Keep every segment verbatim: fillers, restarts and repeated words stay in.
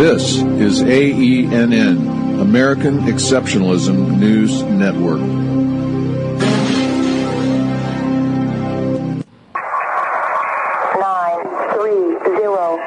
This is A E N N, American Exceptionalism News Network. Nine, three, zero,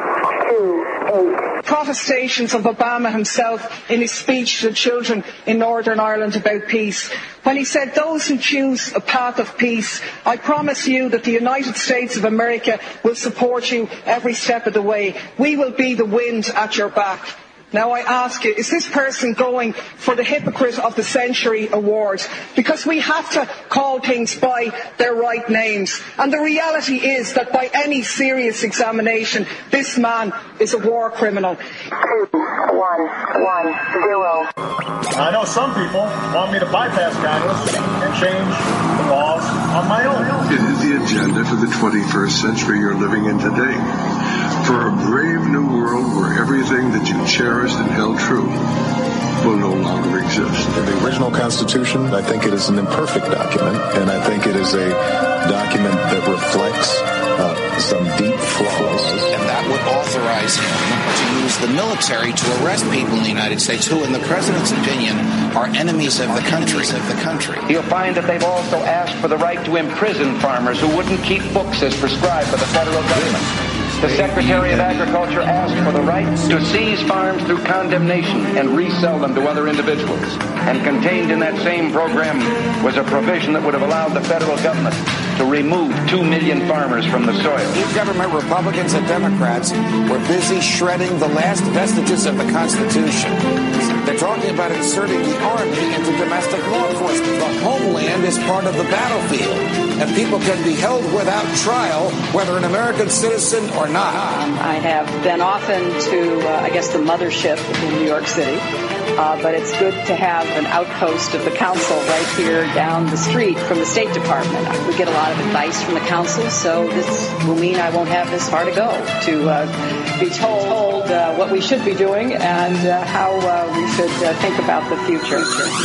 two, eight. Protestations of Obama himself in his speech to children in Northern Ireland about peace, when he said, "Those who choose a path of peace, I promise you that the United States of America will support you every step of the way. We will be the wind at your back." Now I ask you, is this person going for the Hypocrite of the Century award? Because we have to call things by their right names. And the reality is that by any serious examination, this man is a war criminal. Two, one, one, zero. I know some people want me to bypass Congress and change the laws on my own. It is the agenda for the twenty-first century you're living in today. For a brave new world where everything that you cherished and held true will no longer exist. The original Constitution, I think it is an imperfect document, and I think it is a document that reflects uh, some deep flaws. And that would authorize him to use the military to arrest people in the United States who, in the president's opinion, are enemies of the country. Of the country. You'll find that they've also asked for the right to imprison farmers who wouldn't keep books as prescribed by the federal government. The Secretary of Agriculture asked for the right to seize farms through condemnation and resell them to other individuals. And contained in that same program was a provision that would have allowed the federal government to remove two million farmers from the soil. Government Republicans and Democrats were busy shredding the last vestiges of the Constitution. They're talking about inserting the Army into domestic law enforcement. The homeland is part of the battlefield, and people can be held without trial, whether an American citizen or not. I have been often to, uh, I guess, the mothership in New York City, uh, but it's good to have an outpost of the council right here down the street from the State Department. We get a lot of advice from the council, so this will mean I won't have this far to go to uh, be told uh, what we should be doing and uh, how uh, we should uh, think about the future.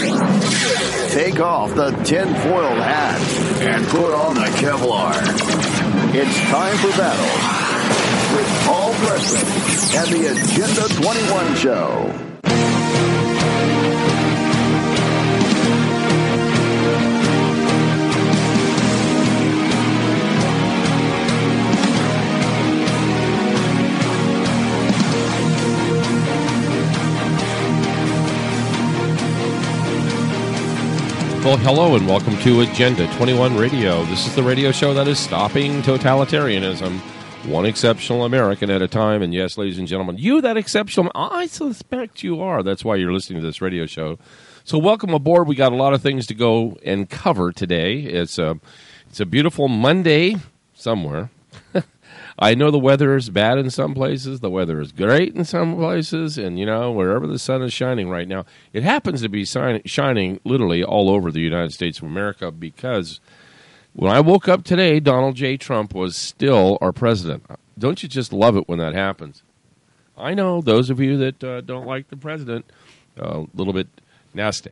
Take off the tinfoil hat and put on the Kevlar. It's time for battle with Paul Preston and the Agenda twenty-one Show. Well, hello and welcome to Agenda twenty-one Radio. This is the radio show that is stopping totalitarianism, one exceptional American at a time. And yes, ladies and gentlemen, you that exceptional, I suspect you are. That's why you're listening to this radio show. So welcome aboard. We got a lot of things to go and cover today. It's a, it's a beautiful Monday somewhere. I know the weather is bad in some places. The weather is great in some places. And, you know, wherever the sun is shining right now, it happens to be shining, shining literally all over the United States of America, because when I woke up today, Donald J. Trump was still our president. Don't you just love it when that happens? I know those of you that uh, don't like the president, a little bit nasty.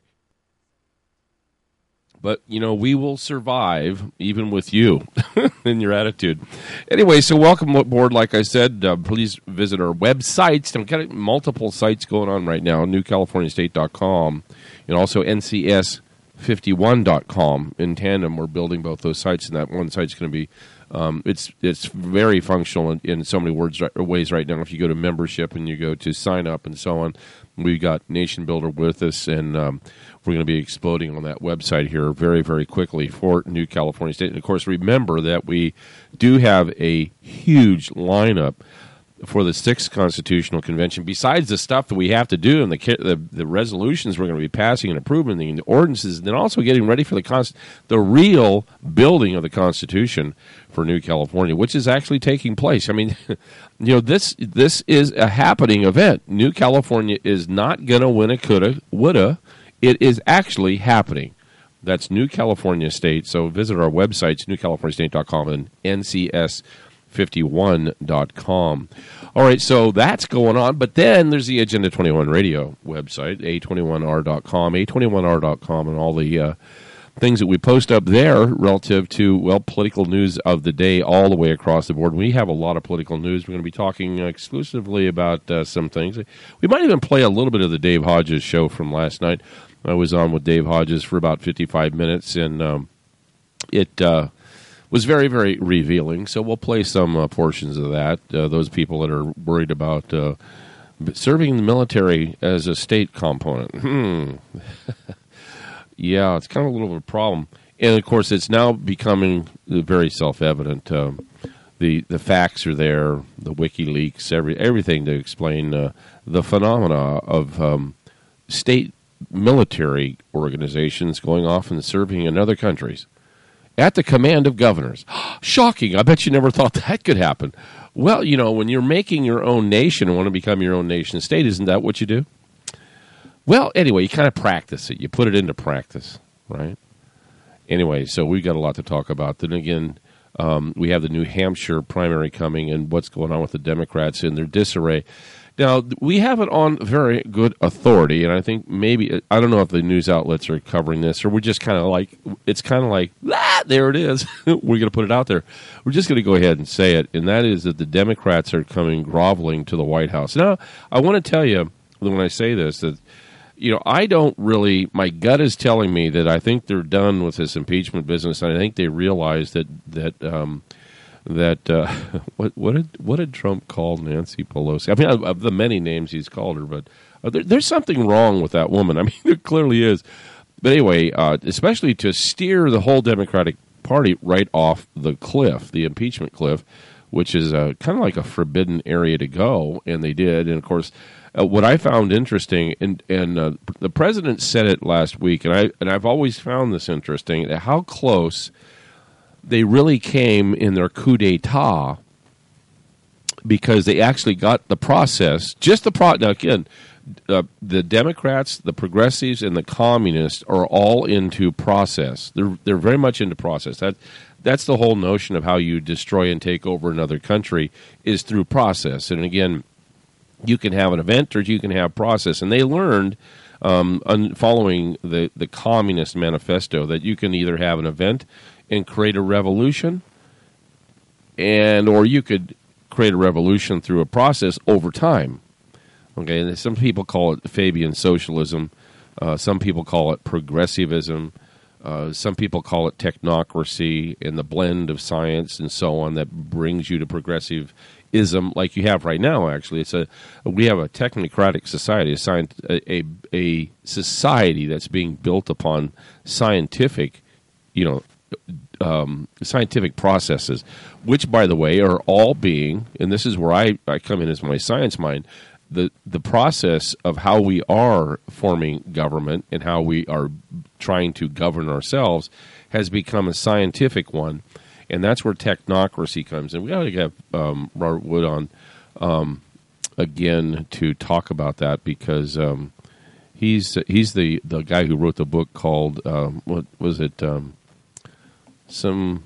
But, you know, we will survive even with you and your attitude. Anyway, so welcome aboard. Like I said, uh, please visit our websites. I've got multiple sites going on right now, new california state dot com and also N C S fifty-one dot com. In tandem, we're building both those sites, and that one site's going to be, um, it's it's very functional in, in so many words, ways right now. If you go to membership and you go to sign up and so on, we've got Nation Builder with us, and um, we're going to be exploding on that website here very, very quickly for New California State. And, of course, remember that we do have a huge lineup for the sixth Constitutional Convention, besides the stuff that we have to do and the the, the resolutions we're going to be passing and approving, and the ordinances, and then also getting ready for the const- the real building of the Constitution for New California, which is actually taking place. I mean, you know, this this is a happening event. New California is not going to win a coulda, woulda. It is actually happening. That's New California State. So visit our websites, new california state dot com and N C S fifty-one dot com. All right, so that's going on. But then there's the Agenda twenty-one Radio website, A twenty-one R dot com, A twenty-one R dot com, and all the uh, things that we post up there relative to, well, political news of the day all the way across the board. We have a lot of political news. We're going to be talking exclusively about uh, some things. We might even play a little bit of the Dave Hodges show from last night. I was on with Dave Hodges for about fifty-five minutes, and um, it uh, was very, very revealing. So we'll play some uh, portions of that. Uh, those people that are worried about uh, serving the military as a state component. Hmm. Yeah, it's kind of a little bit of a problem. And, of course, it's now becoming very self-evident. Um, the the facts are there, the WikiLeaks, every, everything to explain uh, the phenomena of um, state military organizations going off and serving in other countries at the command of governors. Shocking. I bet you never thought that could happen. Well, you know, when you're making your own nation and want to become your own nation state, isn't that what you do? Well, anyway, you kind of practice it. You put it into practice, right? Anyway, so we've got a lot to talk about. Then again, um, we have the New Hampshire primary coming and what's going on with the Democrats in their disarray. Now, we have it on very good authority, and I think maybe, I don't know if the news outlets are covering this, or we're just kind of like, it's kind of like, ah, there it is. We're going to put it out there. We're just going to go ahead and say it, and that is that the Democrats are coming groveling to the White House. Now, I want to tell you, when I say this, that, you know, I don't really, my gut is telling me that I think they're done with this impeachment business, and I think they realize that, that, um, that uh, what what did what did Trump call Nancy Pelosi? I mean, of the many names he's called her, but uh, there, there's something wrong with that woman. I mean, there clearly is. But anyway, uh, especially to steer the whole Democratic Party right off the cliff, the impeachment cliff, which is uh, kind of like a forbidden area to go, and they did. And of course, uh, what I found interesting, and and uh, the president said it last week, and I and I've always found this interesting, how close they really came in their coup d'etat, because they actually got the process, just the pro. Now again, uh, the Democrats, the progressives, and the communists are all into process. They're they're very much into process. That that's the whole notion of how you destroy and take over another country is through process. And again, you can have an event or you can have process. And they learned, um, un- following the the Communist Manifesto, that you can either have an event and create a revolution, and or you could create a revolution through a process over time. Okay, and some people call it Fabian socialism. Uh, some people call it progressivism. Uh, some people call it technocracy, and the blend of science and so on that brings you to progressivism, like you have right now. Actually, it's a we have a technocratic society, a, science, a, a a society that's being built upon scientific, you know. Um, scientific processes, which, by the way, are all being, and this is where I, I come in as my science mind, the, the process of how we are forming government and how we are trying to govern ourselves has become a scientific one, and that's where technocracy comes. And we got to have um, Robert Wood on um, again to talk about that, because um, he's he's the, the guy who wrote the book called, um, what was it, um, Some,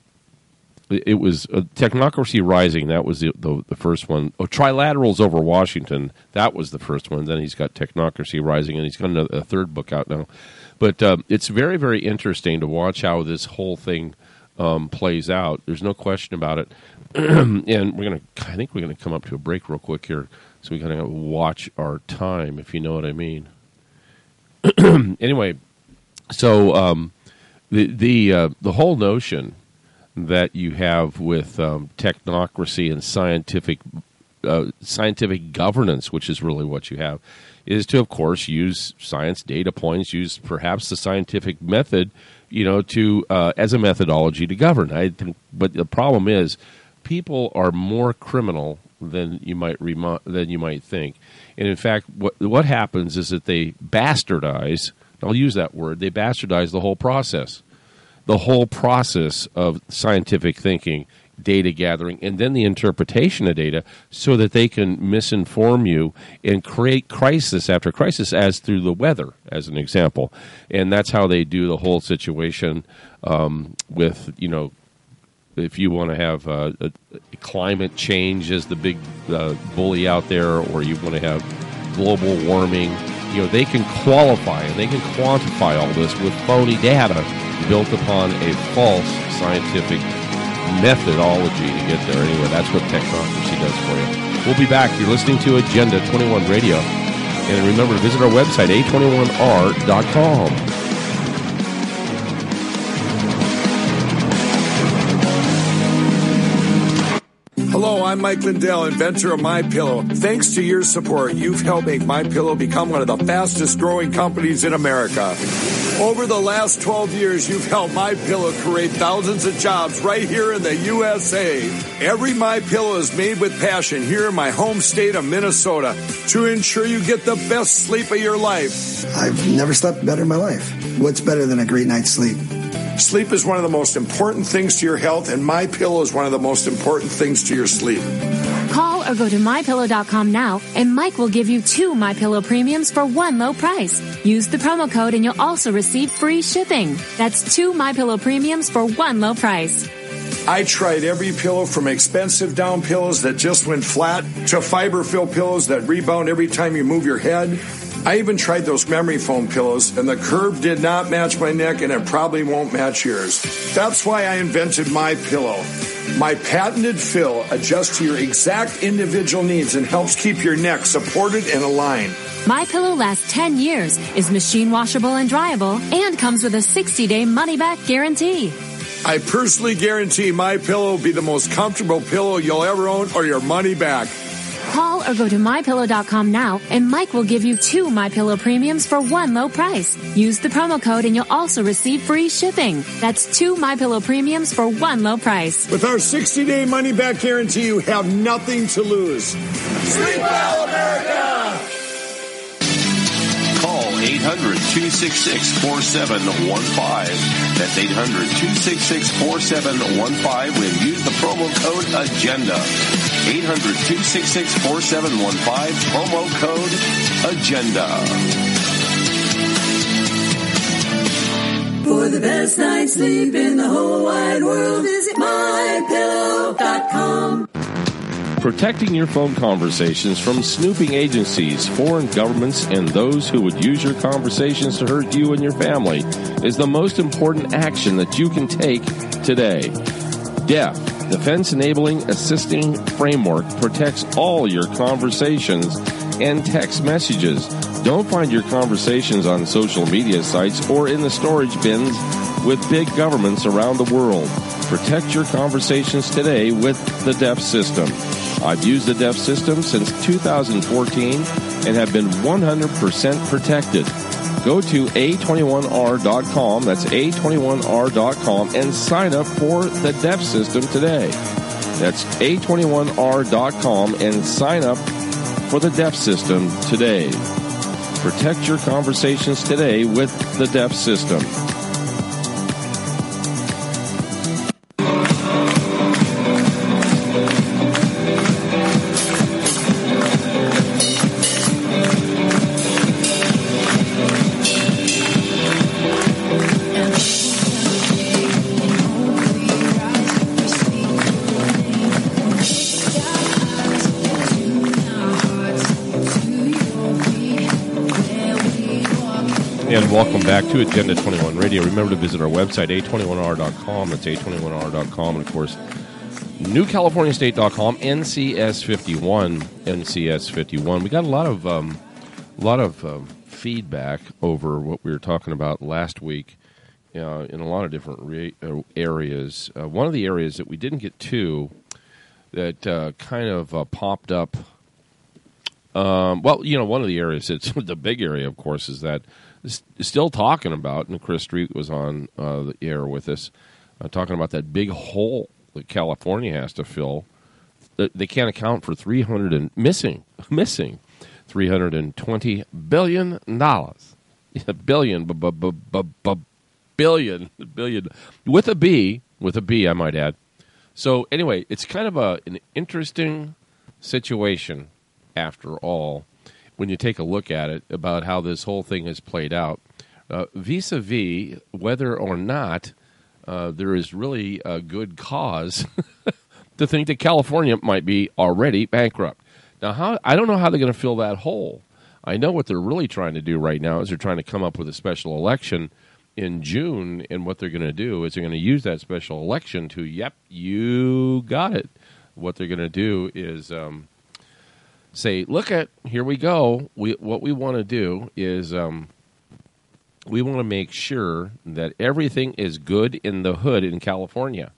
it was uh, Technocracy Rising. That was the, the the first one. Oh, Trilaterals Over Washington. That was the first one. Then he's got Technocracy Rising, and he's got another, a third book out now. But um, it's very, very interesting to watch how this whole thing um, plays out. There's no question about it. And we're gonna, I think we're gonna come up to a break real quick here, so we gotta watch our time, if you know what I mean. Anyway, so. Um, The the uh, the whole notion that you have with um, technocracy and scientific uh, scientific governance, which is really what you have, is to, of course, use science data points, use perhaps the scientific method, you know, to uh, as a methodology to govern. I think, but the problem is, people are more criminal than you might remo- than you might think, and in fact, what what happens is that they bastardize. I'll use that word. They bastardize the whole process, the whole process of scientific thinking, data gathering, and then the interpretation of data, so that they can misinform you and create crisis after crisis, as through the weather, as an example. And that's how they do the whole situation um, with, you know, if you want to have uh, a, a climate change as the big uh, bully out there, or you want to have global warming, you know, they can qualify and they can quantify all this with phony data built upon a false scientific methodology to get there. Anyway, that's what technocracy does for you. We'll be back. You're listening to Agenda twenty-one Radio. And remember to visit our website, A twenty-one R dot com. Hello, I'm Mike Lindell, inventor of MyPillow. Thanks to your support, you've helped make MyPillow become one of the fastest growing companies in America. Over the last twelve years, you've helped MyPillow create thousands of jobs right here in the U S A. Every MyPillow is made with passion here in my home state of Minnesota to ensure you get the best sleep of your life. I've never slept better in my life. What's better than a great night's sleep? Sleep is one of the most important things to your health, and MyPillow is one of the most important things to your sleep. Call or go to my pillow dot com now, and Mike will give you two MyPillow premiums for one low price. Use the promo code, and you'll also receive free shipping. That's two MyPillow premiums for one low price. I tried every pillow from expensive down pillows that just went flat to fiber-filled pillows that rebound every time you move your head. I even tried those memory foam pillows, and the curve did not match my neck, and it probably won't match yours. That's why I invented MyPillow. My patented fill adjusts to your exact individual needs and helps keep your neck supported and aligned. MyPillow lasts ten years, is machine washable and dryable, and comes with a sixty-day money-back guarantee. I personally guarantee MyPillow will be the most comfortable pillow you'll ever own, or your money back. Call or go to my pillow dot com now, and Mike will give you two MyPillow premiums for one low price. Use the promo code, and you'll also receive free shipping. That's two MyPillow premiums for one low price. With our sixty-day money-back guarantee, you have nothing to lose. Sleep well, America! Call eight hundred, two six six, four seven one five. That's eight hundred, two six six, four seven one five and use the promo code AGENDA. eight hundred, two six six, four seven one five, promo code AGENDA. For the best night's sleep in the whole wide world, visit my pillow dot com. Protecting your phone conversations from snooping agencies, foreign governments, and those who would use your conversations to hurt you and your family is the most important action that you can take today. D E F, Defense Enabling Assisting Framework, protects all your conversations and text messages. Don't find your conversations on social media sites or in the storage bins with big governments around the world. Protect your conversations today with the D E F system. I've used the D E F system since two thousand fourteen and have been one hundred percent protected. Go to A twenty-one R dot com, that's A twenty-one R dot com, and sign up for the D E F system today. That's A twenty-one R dot com and sign up for the D E F system today. Protect your conversations today with the D E F system. And welcome back to Agenda twenty-one Radio. Remember to visit our website, A twenty-one R dot com. That's A twenty-one R dot com. And, of course, New California State dot com, N C S fifty-one, N C S fifty-one. We got a lot of um, a lot of um, feedback over what we were talking about last week uh, in a lot of different re- uh, areas. Uh, one of the areas that we didn't get to that uh, kind of uh, popped up, um, well, you know, one of the areas, it's the big area, of course, is that still talking about, and Chris Street was on uh, the air with us, uh, talking about that big hole that California has to fill. They can't account for three hundred and missing, missing three hundred and twenty billion dollars. Yeah, billion, b- b- b- b- b- billion, billion, with a B, with a B, I might add. So anyway, it's kind of a an interesting situation after all, when you take a look at it, about how this whole thing has played out, uh, vis-a-vis whether or not uh, there is really a good cause to think that California might be already bankrupt. Now, how I don't know how they're going to fill that hole. I know what they're really trying to do right now is they're trying to come up with a special election in June, and what they're going to do is they're going to use that special election to, yep, you got it. What they're going to do is um, say, look at, here we go. We What we want to do is um, we want to make sure that everything is good in the hood in California.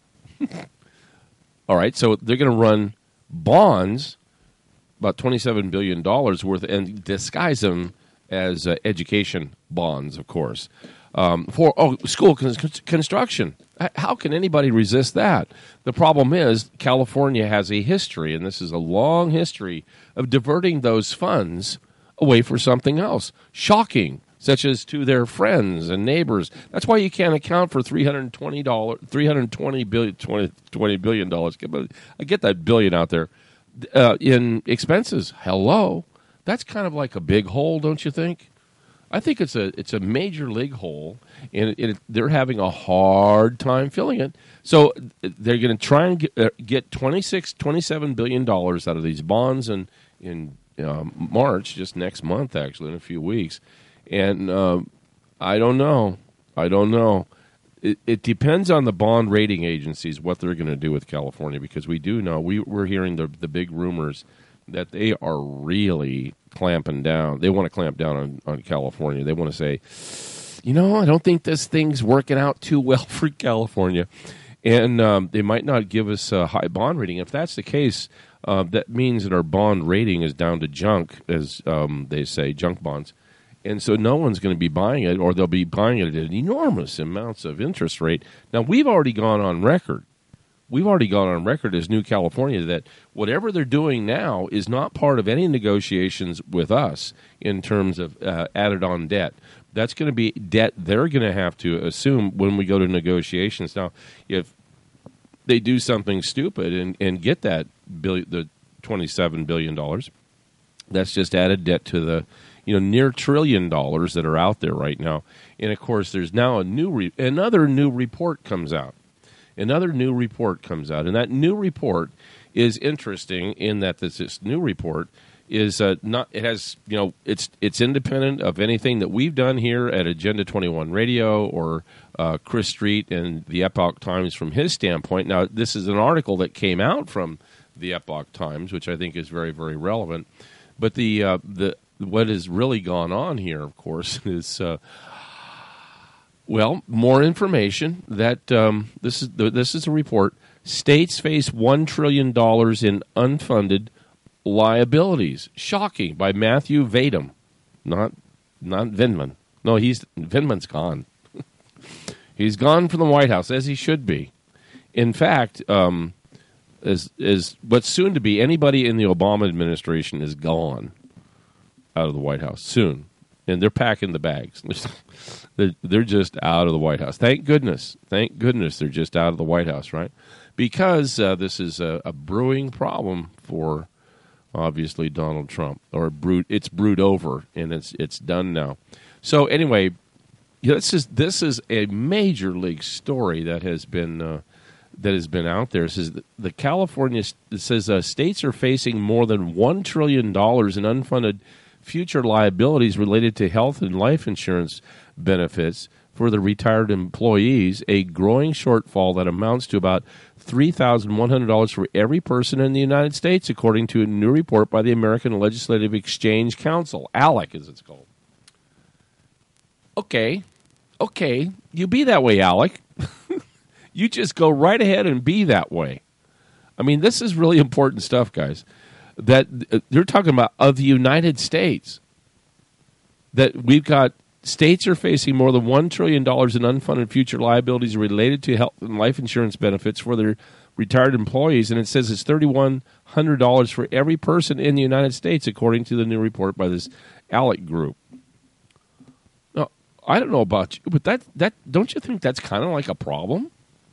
All right, so they're going to run bonds, about twenty-seven billion dollars worth, and disguise them as uh, education bonds, of course, um, for oh school con- construction. How can anybody resist that? The problem is California has a history, and this is a long history, of diverting those funds away for something else. Shocking. Such as to their friends and neighbors. That's why you can't account for three hundred twenty dollars, three hundred twenty billion dollars, twenty billion dollars. I get that billion out there uh, in expenses. Hello, that's kind of like a big hole, don't you think? I think it's a it's a major league hole, and it, it, they're having a hard time filling it. So they're going to try and get, uh, get twenty-six, twenty-seven billion dollars out of these bonds in in uh, March, just next month, actually, in a few weeks. And um, I don't know. I don't know. It, it depends on the bond rating agencies what they're going to do with California, because we do know, we, we're hearing the, the big rumors that they are really clamping down. They want to clamp down on, on California. They want to say, you know, I don't think this thing's working out too well for California. And um, they might not give us a high bond rating. If that's the case, uh, that means that our bond rating is down to junk, as um, they say, junk bonds. And so no one's going to be buying it, or they'll be buying it at enormous amounts of interest rate. Now, we've already gone on record. We've already gone on record as New California that whatever they're doing now is not part of any negotiations with us in terms of uh, added-on debt. That's going to be debt they're going to have to assume when we go to negotiations. Now, if they do something stupid and, and get that billion, the twenty-seven billion dollars, that's just added debt to the you know, near trillion dollars that are out there right now. And, of course, there's now a new re- another new report comes out. Another new report comes out. And that new report is interesting in that this, this new report is uh, not, it has, you know, it's it's independent of anything that we've done here at Agenda twenty-one Radio or uh, Chris Street and the Epoch Times from his standpoint. Now, this is an article that came out from the Epoch Times, which I think is very, very relevant. But the uh, the what has really gone on here, of course, is, uh, well, more information that um, this is the, this is a report. States face one trillion dollars in unfunded liabilities. Shocking, by Matthew Vadum, not not Vindman. No, he's Vindman's gone. He's gone from the White House, as he should be. In fact, um, as, as what's soon to be anybody in the Obama administration is gone out of the White House soon, and they're packing the bags. they're, they're just out of the White House. Thank goodness. Thank goodness they're just out of the White House, right? Because uh, this is a, a brewing problem for, obviously, Donald Trump. Or brewed, it's brewed over, and it's it's done now. So anyway, this is this is a major league story that has been uh, that has been out there. It says the California it says uh, states are facing more than one trillion dollars in unfunded future liabilities related to health and life insurance benefits for the retired employees, a growing shortfall that amounts to about three thousand one hundred dollars for every person in the United States, according to a new report by the American Legislative Exchange Council, ALEC as it's called. Okay, okay, you be that way, ALEC. You just go right ahead and be that way. I mean, this is really important stuff, guys. That uh, they're talking about of the United States, that we've got states are facing more than one trillion dollars in unfunded future liabilities related to health and life insurance benefits for their retired employees, and it says it's three thousand one hundred dollars for every person in the United States, according to the new report by this ALEC group. Now, I don't know about you, but that, that don't you think that's kind of like a problem?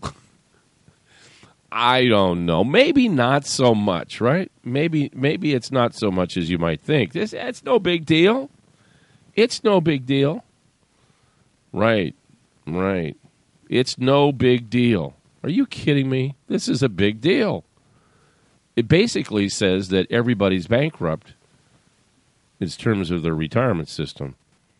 I don't know. Maybe not so much, right? Maybe maybe it's not so much as you might think. This It's no big deal. It's no big deal. Right, right. It's no big deal. Are you kidding me? This is a big deal. It basically says that everybody's bankrupt in terms of their retirement system.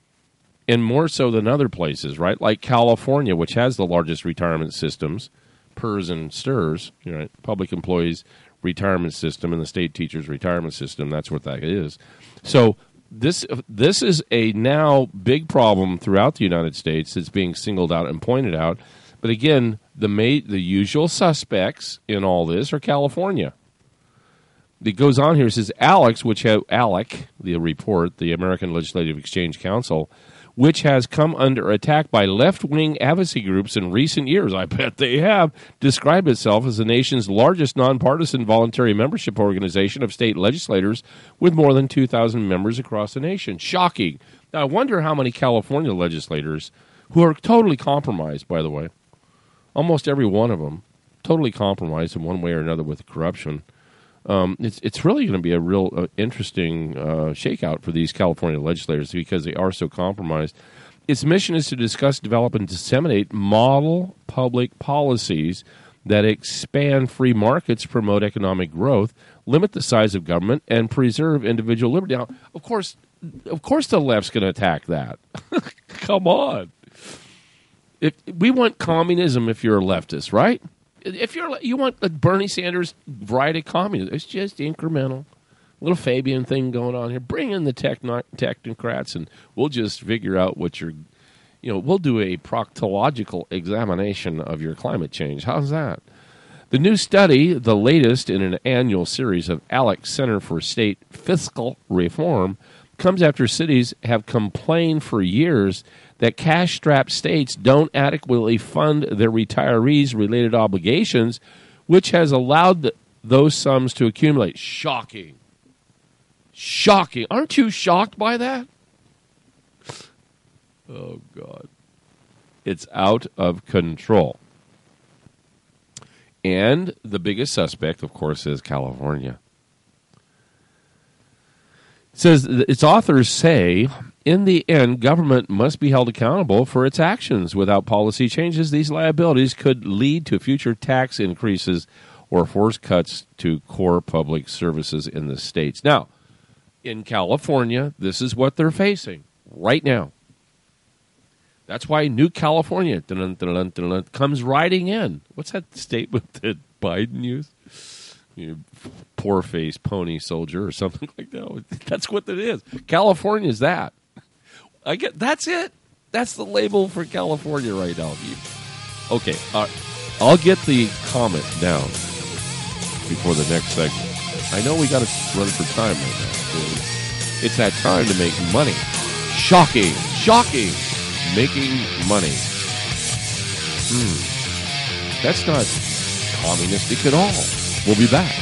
And more so than other places, right? Like California, which has the largest retirement systems, P E R S and S T R S, you know, public employees retirement system, and the state teachers retirement system. That's what that is. So this this is a now big problem throughout the United States that's being singled out and pointed out. But again, the ma- the usual suspects in all this are California. It goes on here. It says Alex, which ha- ALEC, the report, the American Legislative Exchange Council, which has come under attack by left-wing advocacy groups in recent years, I bet they have, described itself as the nation's largest nonpartisan voluntary membership organization of state legislators with more than two thousand members across the nation. Shocking. Now, I wonder how many California legislators, who are totally compromised, by the way, almost every one of them, totally compromised in one way or another with corruption. Um, it's it's really going to be a real uh, interesting uh, shakeout for these California legislators because they are so compromised. Its mission is to discuss, develop, and disseminate model public policies that expand free markets, promote economic growth, limit the size of government, and preserve individual liberty. Now, of course, of course, the left's going to attack that. Come on, if we want communism, if you're a leftist, right? If you're you want a Bernie Sanders variety of communism, it's just incremental, little Fabian thing going on here. Bring in the techno- technocrats, and we'll just figure out what you're. You know, we'll do a proctological examination of your climate change. How's that? The new study, the latest in an annual series of ALEC Center for State Fiscal Reform, comes after cities have complained for years that cash-strapped states don't adequately fund their retirees-related obligations, which has allowed the, those sums to accumulate. Shocking. Shocking. Aren't you shocked by that? Oh, God. It's out of control. And the biggest suspect, of course, is California. It says its authors say, in the end, government must be held accountable for its actions. Without policy changes, these liabilities could lead to future tax increases or forced cuts to core public services in the states. Now, in California, this is what they're facing right now. That's why New California dun, dun, dun, dun, dun, comes riding in. What's that statement that Biden used? You poor-faced pony soldier or something like that. That's what it is. California is that. I get that's it. That's the label for California right now. Okay, uh, I'll get the comment down before the next segment. I know we got to run for time right now. So it's that time to make money. Shocking, shocking, making money. Hmm. That's not communistic at all. We'll be back.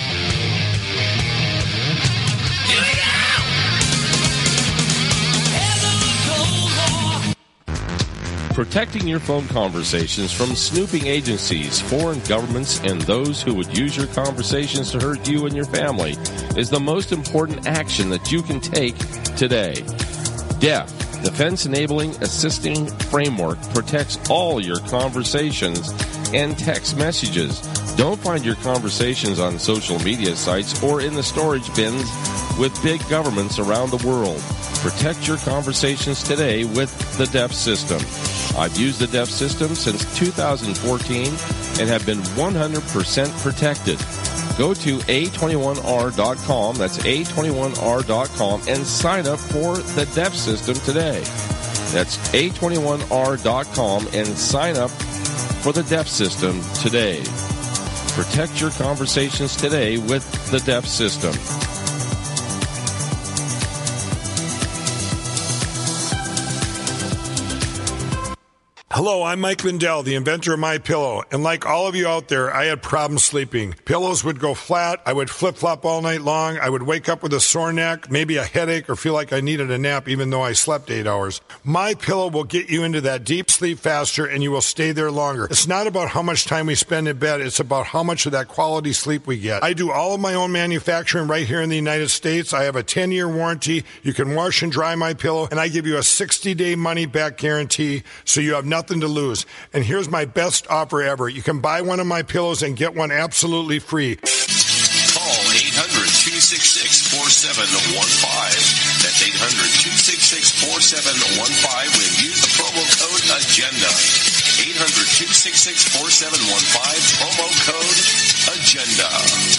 Protecting your phone conversations from snooping agencies, foreign governments, and those who would use your conversations to hurt you and your family is the most important action that you can take today. D E F, Defense Enabling Assisting Framework, protects all your conversations and text messages. Don't find your conversations on social media sites or in the storage bins with big governments around the world. Protect your conversations today with the D E F system. I've used the D E F system since two thousand fourteen and have been one hundred percent protected. Go to A twenty-one R dot com, that's A twenty-one R dot com, and sign up for the D E F system today. That's A twenty-one R dot com and sign up for the D E F system today. Protect your conversations today with the D E F system. Hello, I'm Mike Lindell, the inventor of MyPillow, and like all of you out there, I had problems sleeping. Pillows would go flat, I would flip-flop all night long, I would wake up with a sore neck, maybe a headache, or feel like I needed a nap even though I slept eight hours. MyPillow will get you into that deep sleep faster, and you will stay there longer. It's not about how much time we spend in bed, it's about how much of that quality sleep we get. I do all of my own manufacturing right here in the United States. I have a ten-year warranty. You can wash and dry MyPillow, and I give you a sixty-day money-back guarantee, so you have nothing to lose. And here's my best offer ever. You can buy one of my pillows and get one absolutely free. Call eight hundred, two six six, four seven one five. That's eight hundred, two six six, four seven one five. When use the promo code AGENDA. eight hundred, two six six, four seven one five. Promo code AGENDA.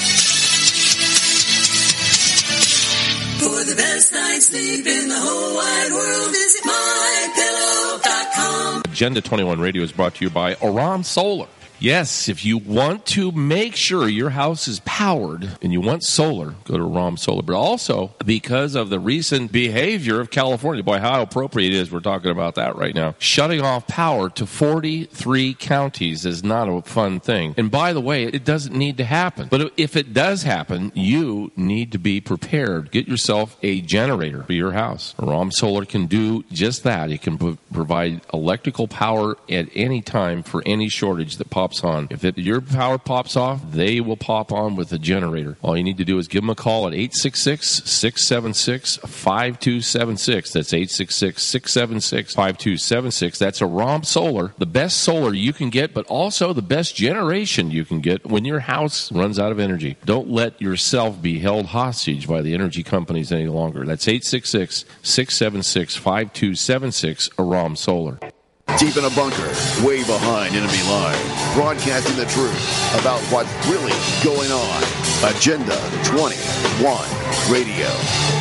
For the best night's sleep in the whole wide world, visit my pillow dot com. Agenda twenty-one Radio is brought to you by Aram Solar. Yes, if you want to make sure your house is powered and you want solar, go to Aram Solar. But also, because of the recent behavior of California, boy, how appropriate it is we're talking about that right now. Shutting off power to forty-three counties is not a fun thing. And by the way, it doesn't need to happen. But if it does happen, you need to be prepared. Get yourself a generator for your house. Aram Solar can do just that. It can p- provide electrical power at any time for any shortage that pops on. If it, your power pops off, they will pop on with a generator. All you need to do is give them a call at eight six six, six seven six, five two seven six. That's eight six six, six seven six, five two seven six. That's Aram Solar, the best solar you can get, but also the best generation you can get when your house runs out of energy. Don't let yourself be held hostage by the energy companies any longer. That's eight six six, six seven six, five two seven six, Aram Solar. Deep in a bunker, way behind enemy lines, broadcasting the truth about what's really going on. Agenda twenty-one Radio.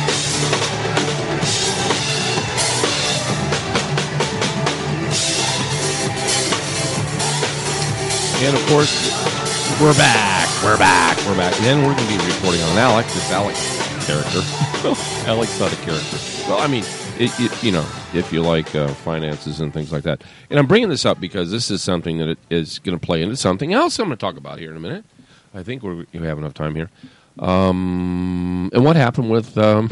And of course, we're back, we're back, we're back. And then we're going to be reporting on Alec, this Alec character. Alec's not a character. Well, I mean, it, it, you know, if you like uh, finances and things like that. And I'm bringing this up because this is something that it is going to play into something else I'm going to talk about here in a minute. I think we're, we have enough time here. Um, and what happened with, um,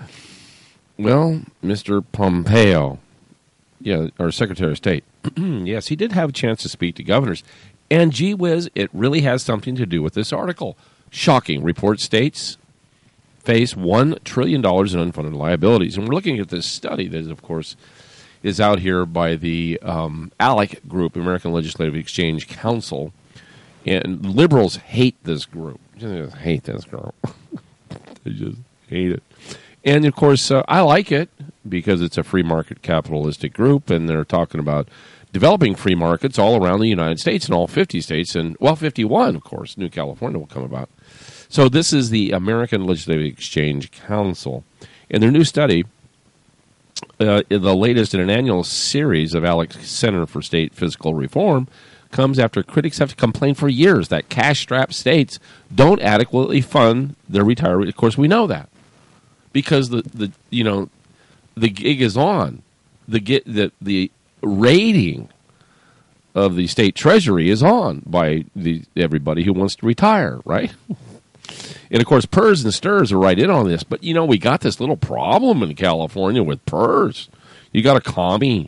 well, Mister Pompeo, yeah, our Secretary of State. Yes, he did have a chance to speak to governors. And gee whiz, it really has something to do with this article. Shocking. Report states face one trillion dollars in unfunded liabilities. And we're looking at this study that, of course, is out here by the um, ALEC group, American Legislative Exchange Council. And liberals hate this group. They just hate this group. They just hate it. And, of course, uh, I like it because it's a free market capitalistic group, and they're talking about developing free markets all around the United States and all fifty states, and, well, fifty-one, of course. New California will come about. So this is the American Legislative Exchange Council. And their new study, uh, the latest in an annual series of ALEC's Center for State Fiscal Reform, comes after critics have complained for years that cash-strapped states don't adequately fund their retirement. Of course, we know that because the, the you know the gig is on. The get the the rating of the state treasury is on by the everybody who wants to retire, right? And, of course, P E R S and S T R S are right in on this. But, you know, we got this little problem in California with P E R S. You got a commie.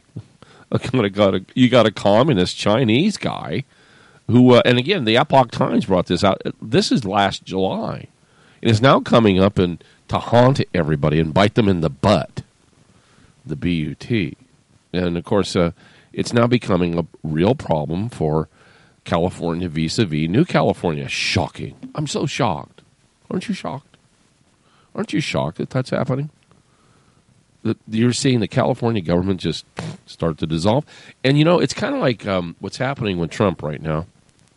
You got a communist Chinese guy who, uh, and, again, the Epoch Times brought this out. This is last July. It is now coming up and to haunt everybody and bite them in the butt, the B U T. And, of course, uh, it's now becoming a real problem for California vis-a-vis New California. Shocking. I'm so shocked. Aren't you shocked? Aren't you shocked that that's happening? That you're seeing the California government just start to dissolve. And, you know, it's kind of like um, what's happening with Trump right now.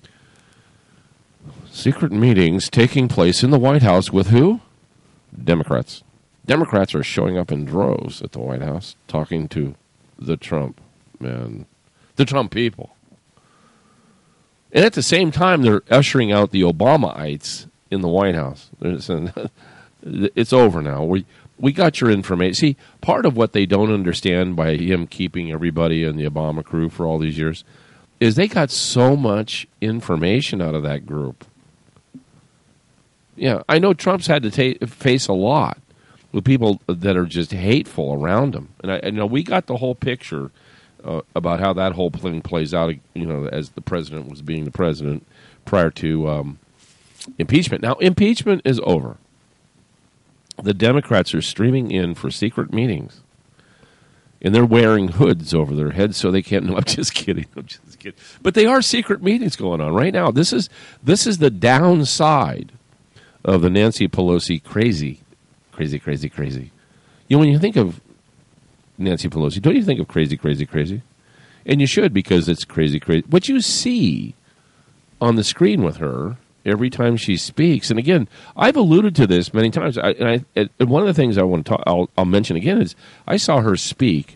Secret meetings taking place in the White House with who? Democrats. Democrats are showing up in droves at the White House talking to the Trump man, the Trump people. And at the same time, they're ushering out the Obamaites in the White House. It's over now. We we got your information. See, part of what they don't understand by him keeping everybody in the Obama crew for all these years is they got so much information out of that group. Yeah, I know Trump's had to ta- face a lot with people that are just hateful around him. And I, I know we got the whole picture uh, about how that whole thing plays out, you know, as the president was being the president prior to um, impeachment. Now, impeachment is over. The Democrats are streaming in for secret meetings. And they're wearing hoods over their heads so they can't. No, I'm just kidding. I'm just kidding. But they are secret meetings going on right now. This is this is the downside of the Nancy Pelosi crazy, crazy, crazy, crazy. You know, when you think of Nancy Pelosi, don't you think of crazy, crazy, crazy? And you should, because it's crazy, crazy. What you see on the screen with her every time she speaks, and again, I've alluded to this many times. I, and, I, and one of the things I want to talk, I'll, I'll mention again is I saw her speak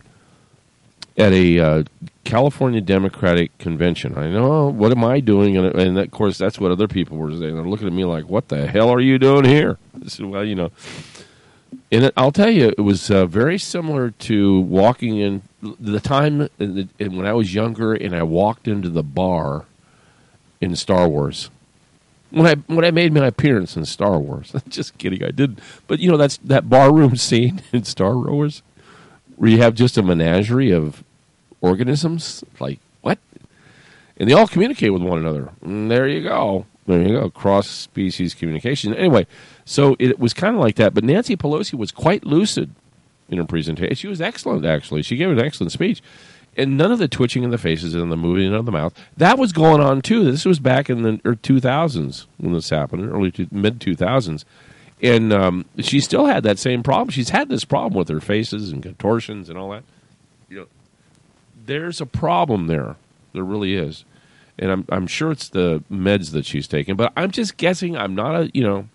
at a uh, California Democratic convention. I know, what am I doing? And, and of course, that's what other people were saying. They're looking at me like, "What the hell are you doing here?" I said, well, you know. And it, I'll tell you, it was uh, very similar to walking in the time in the, in when I was younger, and I walked into the bar in Star Wars. When I when I made my appearance in Star Wars, just kidding, I didn't. But you know, that's that barroom scene in Star Wars, where you have just a menagerie of organisms. Like what? And they all communicate with one another. And there you go. There you go. Cross species communication. Anyway, so it was kind of like that. But Nancy Pelosi was quite lucid in her presentation. She was excellent, actually. She gave an excellent speech. And none of the twitching in the faces and the moving of the mouth. That was going on, too. This was back in the two thousands when this happened, early to mid two thousands. And um, she still had that same problem. She's had this problem with her faces and contortions and all that. You know, there's a problem there. There really is. And I'm I'm sure it's the meds that she's taking. But I'm just guessing. I'm not a, you know,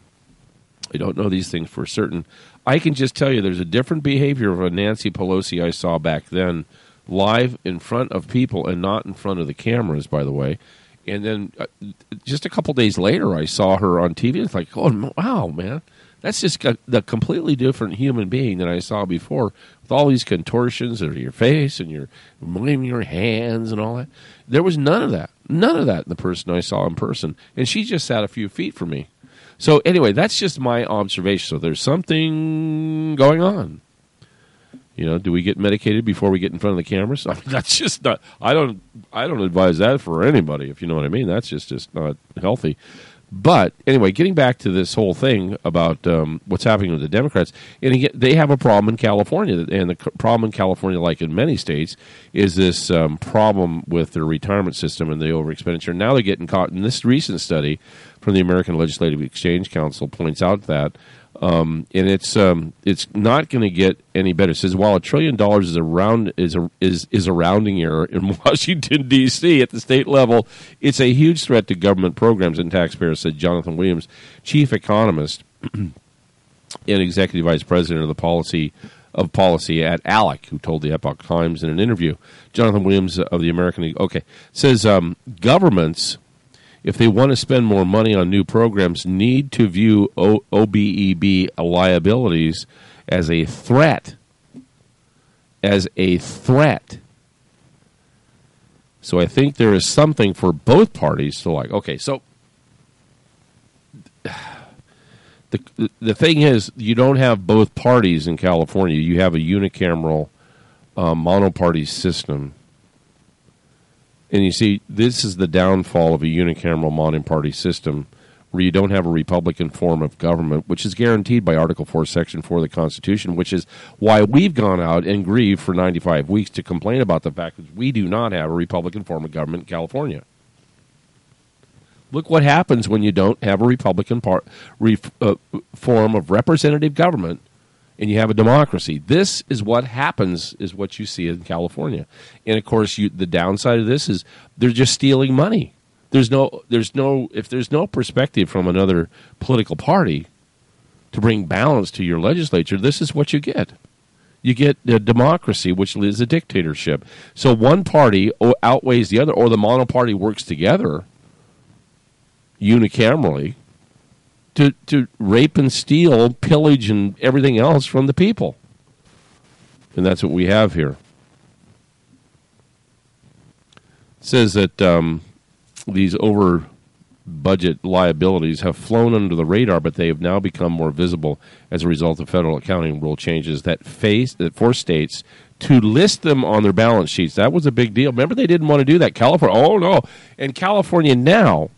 I don't know these things for certain. I can just tell you there's a different behavior of a Nancy Pelosi I saw back then, live in front of people and not in front of the cameras, by the way. And then uh, just a couple days later, I saw her on T V. It's like, oh, wow, man. That's just a, the completely different human being than I saw before, with all these contortions of your face and your moving your hands and all that. There was none of that. None of that in the person I saw in person. And she just sat a few feet from me. So anyway, that's just my observation. So there's something going on. You know, do we get medicated before we get in front of the cameras? I mean, that's just not. I don't. I don't advise that for anybody. If you know what I mean, that's just just not healthy. But anyway, getting back to this whole thing about um, what's happening with the Democrats, and again, they have a problem in California, and the problem in California, like in many states, is this um, problem with their retirement system and the overexpenditure. Now they're getting caught. And this recent study from the American Legislative Exchange Council points out that. Um, and it's um, it's not going to get any better. It says while a trillion dollars is a round is a is is a rounding error in Washington D C at the state level, it's a huge threat to government programs and taxpayers, said Jonathan Williams, chief economist and executive vice president of the policy of policy at A L E C, who told the Epoch Times in an interview. Jonathan Williams of the American okay says um, governments, if they want to spend more money on new programs, need to view o- O B E B liabilities as a threat. As a threat. So I think there is something for both parties to like. Okay, so the the thing is, you don't have both parties in California. You have a unicameral uh, monoparty system. And you see, this is the downfall of a unicameral monoparty system where you don't have a Republican form of government, which is guaranteed by Article four, Section four of the Constitution, which is why we've gone out and grieved for ninety-five weeks to complain about the fact that we do not have a Republican form of government in California. Look what happens when you don't have a Republican part, re, uh, form of representative government and you have a democracy. This is what happens, is what you see in California. And, of course, you, the downside of this is they're just stealing money. There's no, there's no, if there's no perspective from another political party to bring balance to your legislature, this is what you get. You get a democracy, which is a dictatorship. So one party outweighs the other, or the monoparty works together unicamerally to to rape and steal, pillage, and everything else from the people. And that's what we have here. It says that um, these over-budget liabilities have flown under the radar, but they have now become more visible as a result of federal accounting rule changes that face that force states to list them on their balance sheets. That was a big deal. Remember, they didn't want to do that. California, oh, no. And California now...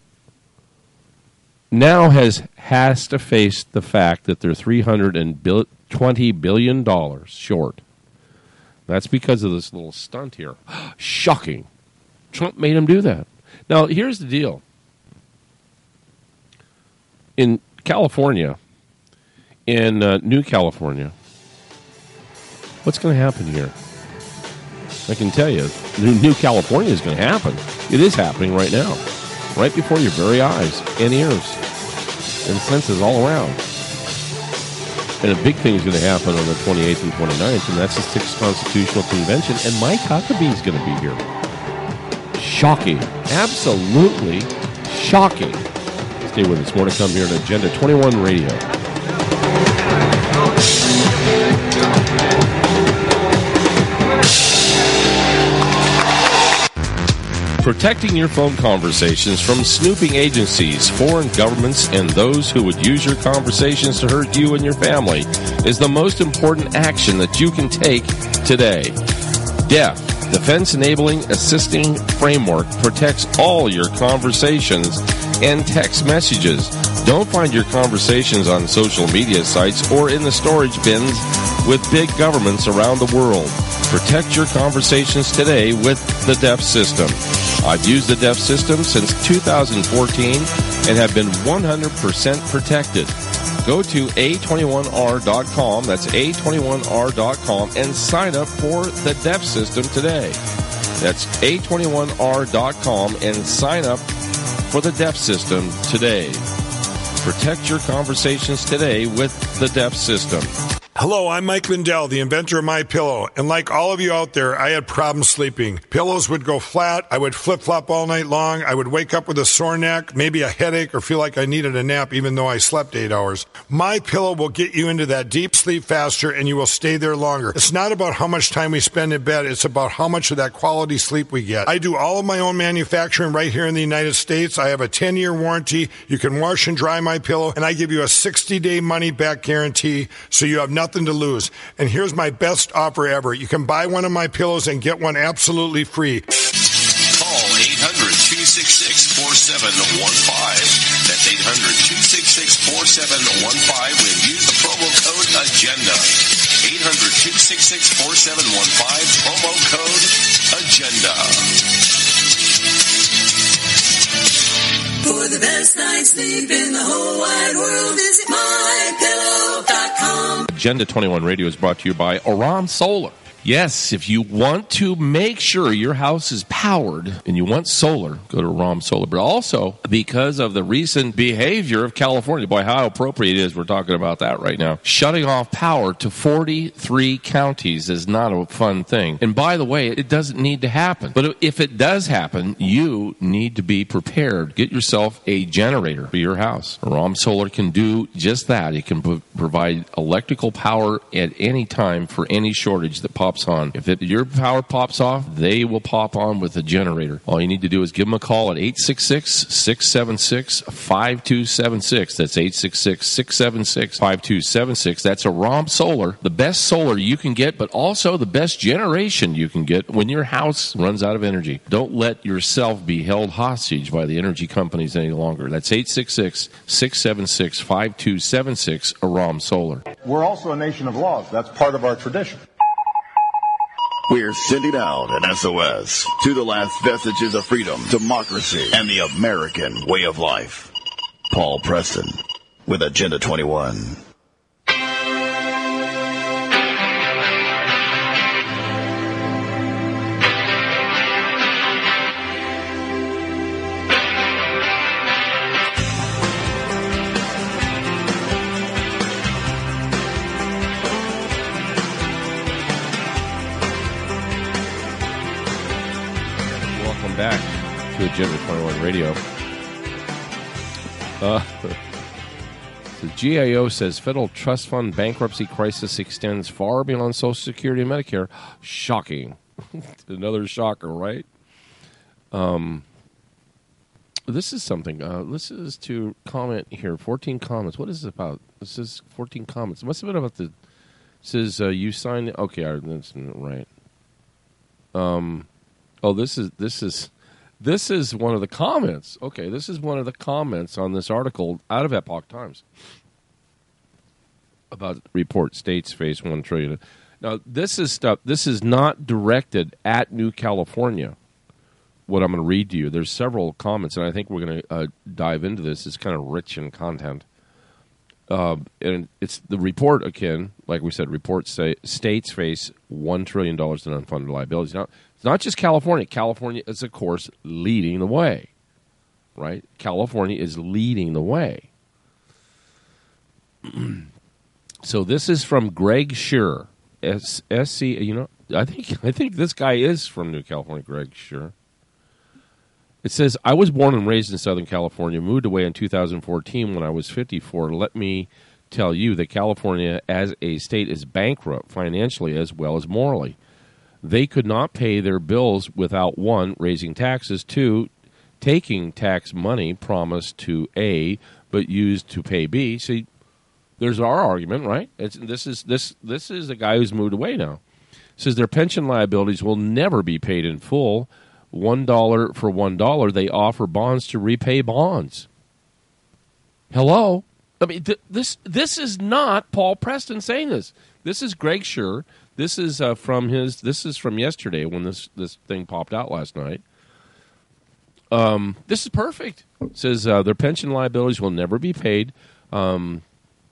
now has has to face the fact that they're three hundred twenty billion dollars short. That's because of this little stunt here. Shocking. Trump made him do that. Now, here's the deal. In California, in uh, New California, what's going to happen here? I can tell you, New California is going to happen. It is happening right now, right before your very eyes and ears and senses all around. And a big thing is going to happen on the twenty-eighth and twenty-ninth, and that's the sixth Constitutional Convention, and Mike Huckabee is going to be here. Shocking. Absolutely shocking. Stay with us. More to come here on Agenda twenty-one Radio. Protecting your phone conversations from snooping agencies, foreign governments, and those who would use your conversations to hurt you and your family is the most important action that you can take today. D E F, Defense Enabling Assisting Framework, protects all your conversations and text messages. Don't find your conversations on social media sites or in the storage bins with big governments around the world. Protect your conversations today with the D E F system. I've used the D E F system since two thousand fourteen and have been one hundred percent protected. Go to A twenty-one R dot com, that's A twenty-one R dot com, and sign up for the D E F system today. That's A twenty-one R dot com and sign up for the D E F system today. Protect your conversations today with the D E F system. Hello, I'm Mike Lindell, the inventor of MyPillow, and like all of you out there, I had problems sleeping. Pillows would go flat, I would flip-flop all night long, I would wake up with a sore neck, maybe a headache, or feel like I needed a nap even though I slept eight hours. MyPillow will get you into that deep sleep faster, and you will stay there longer. It's not about how much time we spend in bed, it's about how much of that quality sleep we get. I do all of my own manufacturing right here in the United States. I have a ten-year warranty. You can wash and dry MyPillow, and I give you a sixty-day money-back guarantee, so you have nothing to lose. And here's my best offer ever. You can buy one of my pillows and get one absolutely free. Call eight hundred, two six six, four seven one five. That's eight hundred, two six six, four seven one five and use the promo code AGENDA. eight hundred, two six six, four seven one five, promo code AGENDA. For the best night's sleep in the whole wide world, visit my pillow dot com. Agenda twenty-one Radio is brought to you by Aram Solar. Yes, if you want to make sure your house is powered and you want solar, go to Aram Solar. But also, because of the recent behavior of California, boy, how appropriate it is we're talking about that right now. Shutting off power to forty-three counties is not a fun thing. And by the way, it doesn't need to happen. But if it does happen, you need to be prepared. Get yourself a generator for your house. Aram Solar can do just that. It can pro- provide electrical power at any time for any shortage that pops on. If it, your power pops off, they will pop on with a generator. All you need to do is give them a call at eight six six, six seven six, five two seven six. That's eight six six, six seven six, five two seven six. That's Aram Solar, the best solar you can get, but also the best generation you can get when your house runs out of energy. Don't let yourself be held hostage by the energy companies any longer. That's eight six six, six seven six, five two seven six, Aram Solar. We're also a nation of laws. That's part of our tradition. We're sending out an S O S to the last vestiges of freedom, democracy, and the American way of life. Paul Preston with Agenda twenty-one. Back to Agenda twenty-one Radio. Uh, the G A O says federal trust fund bankruptcy crisis extends far beyond Social Security and Medicare. Shocking. Another shocker, right? Um, this is something. Uh, this is to comment here. fourteen comments. What is it about? This is fourteen comments. It must have been about the... It says uh, you signed... Okay, that's right. Um... Oh, this is this is this is one of the comments. Okay, this is one of the comments on this article out of Epoch Times about report states face one trillion. Now, this is stuff. This is not directed at New California. What I'm going to read to you. There's several comments, and I think we're going to uh, dive into this. It's kind of rich in content. Uh, and it's the report, again, like we said, reports say states face one trillion dollars in unfunded liabilities. Now, it's not just California. California is, of course, leading the way, right? California is leading the way. So this is from Greg Scheer, S C. You know, I think I think this guy is from New California, Greg Scheer. It says, I was born and raised in Southern California, moved away in two thousand fourteen when I was fifty-four. Let me tell you that California as a state is bankrupt financially as well as morally. They could not pay their bills without, one, raising taxes, two, taking tax money promised to A but used to pay B. See, there's our argument, right? It's, this is this this is the guy who's moved away now. It says their pension liabilities will never be paid in full. One dollar for one dollar, they offer bonds to repay bonds. Hello? I mean, th- this this is not Paul Preston saying this. This is Greg Scheer. This is uh, from his. This is from yesterday when this this thing popped out last night. Um, this is perfect. It says uh, their pension liabilities will never be paid. Um,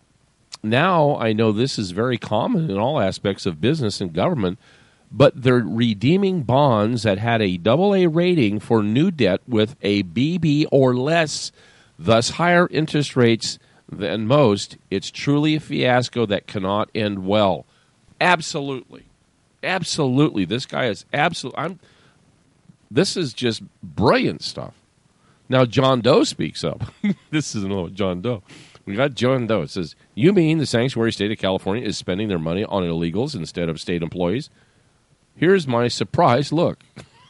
now I know this is very common in all aspects of business and government. But they're redeeming bonds that had a double A rating for new debt with a B B or less, thus higher interest rates than most. It's truly a fiasco that cannot end well. Absolutely. Absolutely. This guy is absolutely... I'm, this is just brilliant stuff. Now, John Doe speaks up. This is no John Doe. We got John Doe. It says, you mean the sanctuary state of California is spending their money on illegals instead of state employees? Here's my surprise look.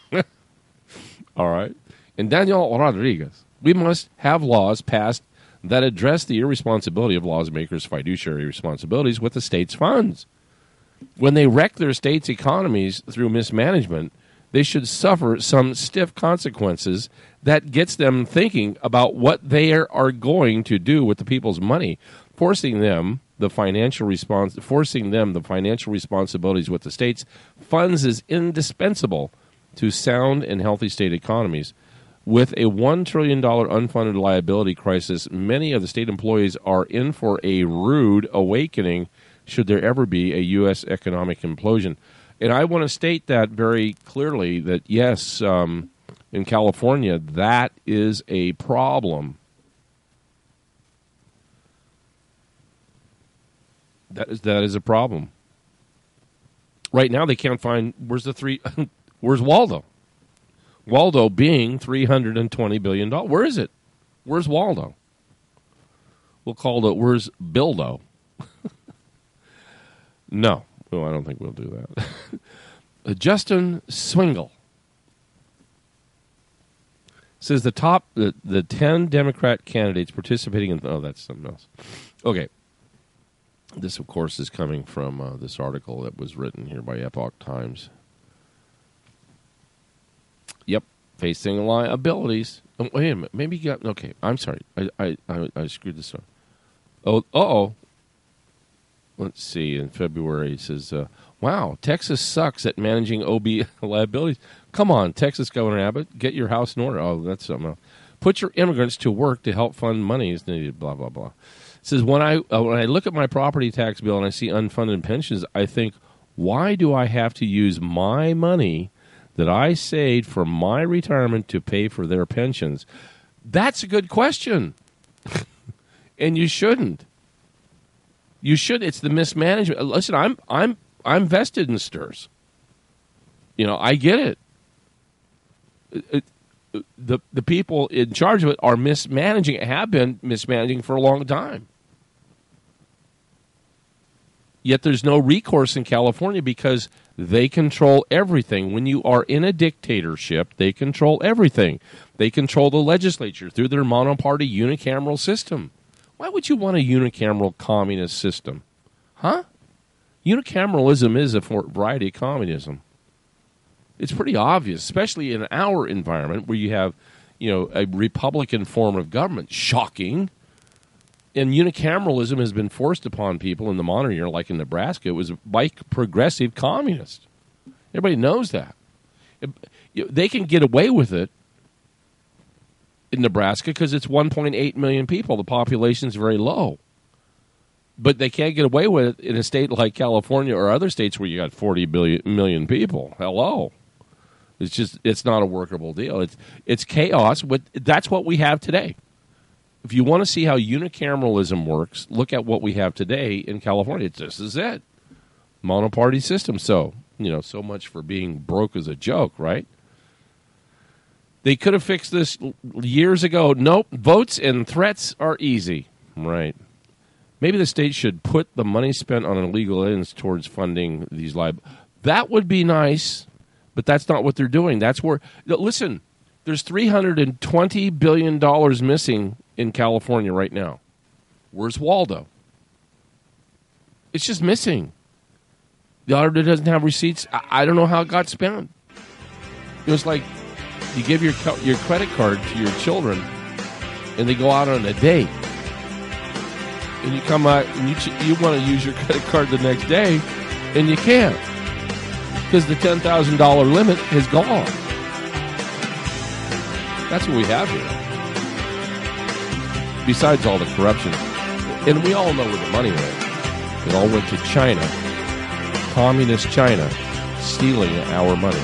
All right. And Daniel Rodriguez, we must have laws passed that address the irresponsibility of lawmakers' fiduciary responsibilities with the state's funds. When they wreck their state's economies through mismanagement, they should suffer some stiff consequences that gets them thinking about what they are going to do with the people's money, forcing them the financial response, forcing them the financial responsibilities with the state's funds is indispensable to sound and healthy state economies. With a one trillion dollars unfunded liability crisis, many of the state employees are in for a rude awakening should there ever be a U S economic implosion. And I want to state that very clearly that, yes, um, in California, that is a problem. That is that is a problem. Right now, they can't find where's the three. Where's Waldo? Waldo being three hundred and twenty billion dollars. Where is it? Where's Waldo? We'll call it. Where's Bildo? No, no, I don't think we'll do that. uh, Justin Swingle says the top the the ten Democrat candidates participating in. Oh, that's something else. Okay. This, of course, is coming from uh, this article that was written here by Epoch Times. Yep, facing liabilities. Oh, wait a minute, maybe you got... Okay, I'm sorry. I I, I, I screwed this up. Oh, uh-oh. Let's see. In February, it says, uh, wow, Texas sucks at managing O B liabilities. Come on, Texas Governor Abbott, get your house in order. Oh, that's something else. Put your immigrants to work to help fund monies needed, blah, blah, blah. It says, when I uh, when I look at my property tax bill and I see unfunded pensions, I think, why do I have to use my money that I saved for my retirement to pay for their pensions? That's a good question. And you shouldn't. You should. It's the mismanagement. Listen, I'm I'm I'm vested in S T R S. You know, I get it. It, it the the people in charge of it are mismanaging, have been mismanaging for a long time. Yet there's no recourse in California because they control everything. When you are in a dictatorship, they control everything. They control the legislature through their monoparty unicameral system. Why would you want a unicameral communist system? Huh? Unicameralism is a variety of communism. It's pretty obvious, especially in our environment where you have, you know, a Republican form of government. Shocking. And unicameralism has been forced upon people in the modern era, like in Nebraska. It was by progressive communists. Everybody knows that. It, they can get away with it in Nebraska because it's one point eight million people. The population is very low. But they can't get away with it in a state like California or other states where you got forty billion, million people. Hello. It's just, it's not a workable deal. It's it's chaos. But that's what we have today. If you want to see how unicameralism works, look at what we have today in California. This is it. Monoparty system. So, you know, so much for being broke as a joke, right? They could have fixed this years ago. Nope. Votes and threats are easy. Right. Maybe the state should put the money spent on illegal ends towards funding these lib. That would be nice, but that's not what they're doing. That's where, listen, there's three hundred twenty billion dollars missing in California right now. Where's Waldo? It's just missing. The auditor doesn't have receipts. I, I don't know how it got spent. It was like you give your your credit card to your children, and they go out on a date. And you come out and you ch- you want to use your credit card the next day, and you can't because the ten thousand dollars limit is gone. That's what we have here. Besides all the corruption. And we all know where the money went. It all went to China. Communist China stealing our money.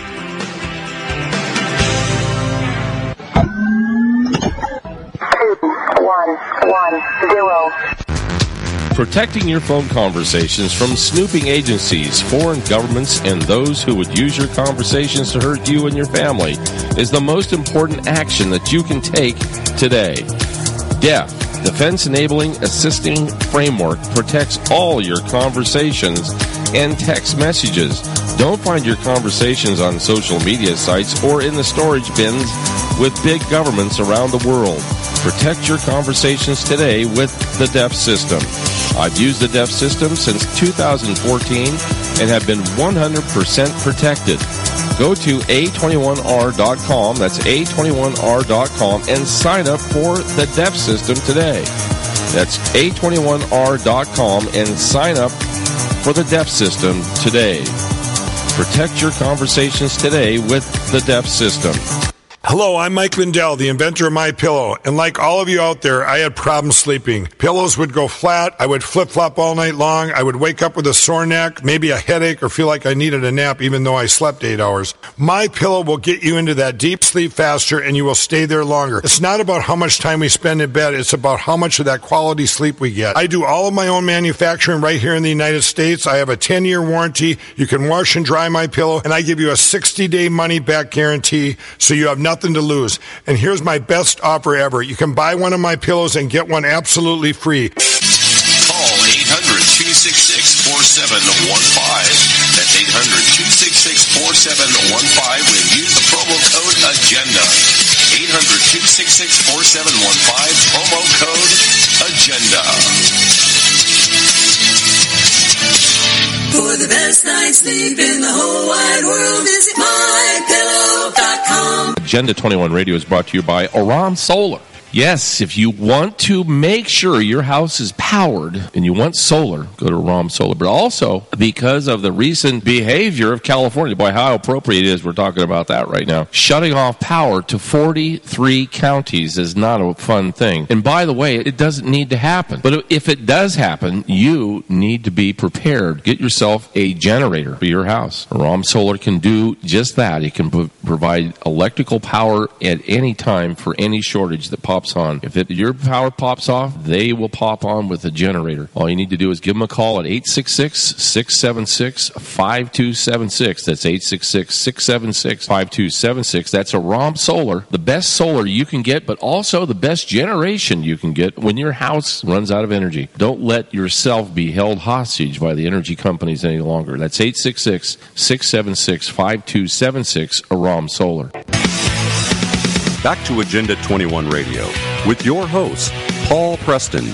One, one, zero. Protecting your phone conversations from snooping agencies, foreign governments, and those who would use your conversations to hurt you and your family is the most important action that you can take today. D E F, Defense Enabling Assisting Framework, protects all your conversations and text messages. Don't find your conversations on social media sites or in the storage bins with big governments around the world. Protect your conversations today with the D E F system. I've used the D E F system since two thousand fourteen and have been one hundred percent protected. Go to A twenty-one R dot com, that's A twenty-one R dot com, and sign up for the D E F system today. That's A twenty-one R dot com and sign up for the D E F system today. Protect your conversations today with the D E F system. Hello, I'm Mike Lindell, the inventor of MyPillow, and like all of you out there, I had problems sleeping. Pillows would go flat, I would flip-flop all night long, I would wake up with a sore neck, maybe a headache, or feel like I needed a nap even though I slept eight hours. MyPillow will get you into that deep sleep faster, and you will stay there longer. It's not about how much time we spend in bed, it's about how much of that quality sleep we get. I do all of my own manufacturing right here in the United States. I have a ten-year warranty. You can wash and dry my pillow, and I give you a sixty-day money-back guarantee, so you have nothing to lose. And here's my best offer ever. You can buy one of my pillows and get one absolutely free. Call eight hundred, two six six, four seven one five. That's eight hundred, two six six, four seven one five and use the promo code AGENDA. eight hundred, two six six, four seven one five, promo code AGENDA. For the best night's sleep in the whole wide world, visit my pillow dot com. Agenda twenty-one Radio is brought to you by Aram Solar. Yes, if you want to make sure your house is powered and you want solar, go to Aram Solar. But also, because of the recent behavior of California, boy, how appropriate it is we're talking about that right now. Shutting off power to forty-three counties is not a fun thing. And by the way, it doesn't need to happen. But if it does happen, you need to be prepared. Get yourself a generator for your house. Aram Solar can do just that. It can p- provide electrical power at any time for any shortage that pops on. If it, your power pops off, they will pop on with a generator. All you need to do is give them a call at eight six six, six seven six, five two seven six. That's eight six six, six seven six, five two seven six. That's Aram Solar, the best solar you can get, but also the best generation you can get when your house runs out of energy. Don't let yourself be held hostage by the energy companies any longer. That's eight six six, six seven six, five two seven six, Aram Solar. Back to Agenda twenty-one Radio with your host, Paul Preston.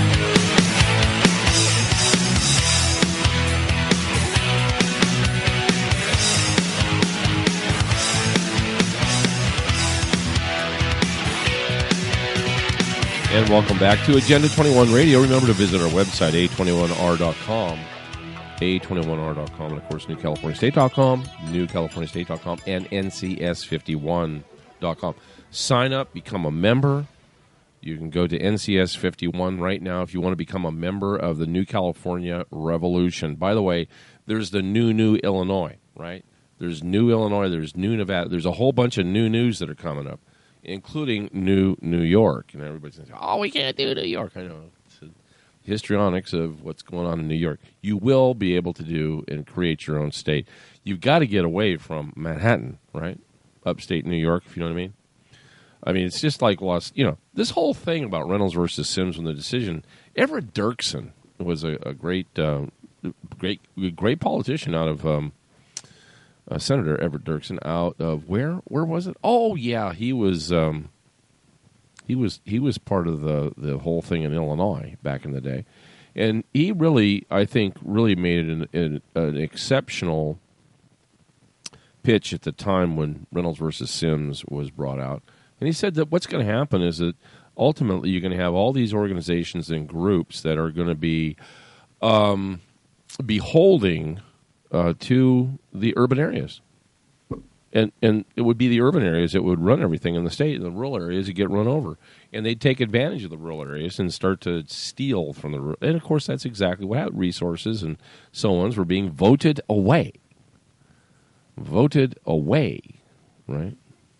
And welcome back to Agenda twenty-one Radio. Remember to visit our website, A twenty-one R dot com. A twenty-one R dot com, and of course, New California State dot com, New California State dot com, and N C S fifty-one dot com. Sign up, become a member. You can go to N C S fifty-one right now if you want to become a member of the New California Revolution. By the way, there's the new, new Illinois, right? There's new Illinois, there's new Nevada. There's a whole bunch of new news that are coming up, including new New York. And everybody's saying, oh, we can't do New York. I know. It's a histrionics of what's going on in New York. You will be able to do and create your own state. You've got to get away from Manhattan, right? Upstate New York, if you know what I mean. I mean, it's just like lost, you know, this whole thing about Reynolds versus Sims when the decision. Everett Dirksen was a, a great, uh, great, great politician out of um, uh, Senator Everett Dirksen out of where? Where was it? Oh yeah, he was. Um, he was he was part of the the whole thing in Illinois back in the day, and he really, I think, really made it an, an, an exceptional pitch at the time when Reynolds versus Sims was brought out. And he said that what's going to happen is that ultimately you're going to have all these organizations and groups that are going to be um, beholding uh, to the urban areas. And and it would be the urban areas that would run everything in the state, and the rural areas that get run over. And they'd take advantage of the rural areas and start to steal from the... And, of course, that's exactly what happened. Resources and so on were being voted away. Voted away, right?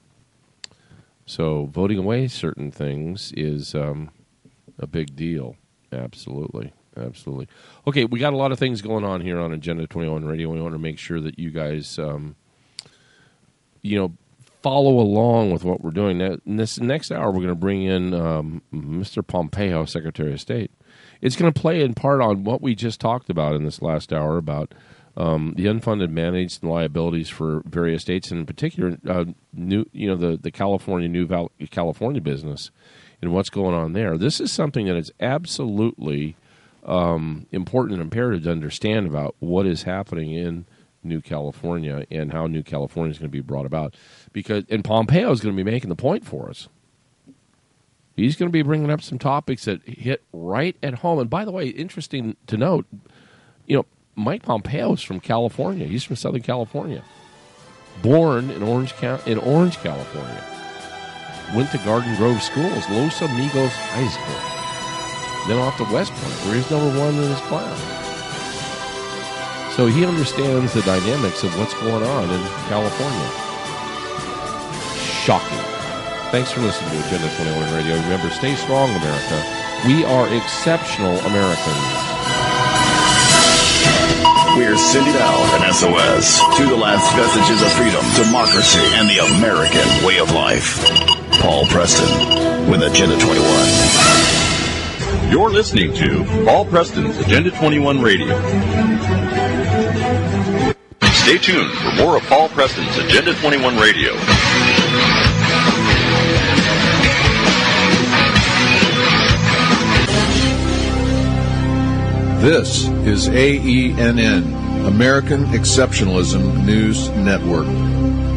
So voting away certain things is um, a big deal. Absolutely. Absolutely. Okay, we got a lot of things going on here on Agenda twenty-one Radio. We want to make sure that you guys, um, you know, follow along with what we're doing. Now, in this next hour, we're going to bring in um, Mister Pompeo, Secretary of State. It's going to play in part on what we just talked about in this last hour about Um, the unfunded managed liabilities for various states, and in particular, uh, new, you know, the, the California New Val- California business and what's going on there. This is something that is absolutely um, important and imperative to understand about what is happening in New California and how New California is going to be brought about. Because and Pompeo is going to be making the point for us. He's going to be bringing up some topics that hit right at home. And by the way, interesting to note, you know, Mike Pompeo is from California. He's from Southern California. Born in Orange, in Orange, California. Went to Garden Grove Schools, Los Amigos High School. Then off to West Point, where he's number one in his class. So he understands the dynamics of what's going on in California. Shocking. Thanks for listening to Agenda twenty-one Radio. Remember, stay strong, America. We are exceptional Americans. We're sending out an S O S to the last vestiges of freedom, democracy, and the American way of life. Paul Preston with Agenda twenty-one. You're listening to Paul Preston's Agenda twenty-one Radio. Stay tuned for more of Paul Preston's Agenda twenty-one Radio. This is A E N N, American Exceptionalism News Network.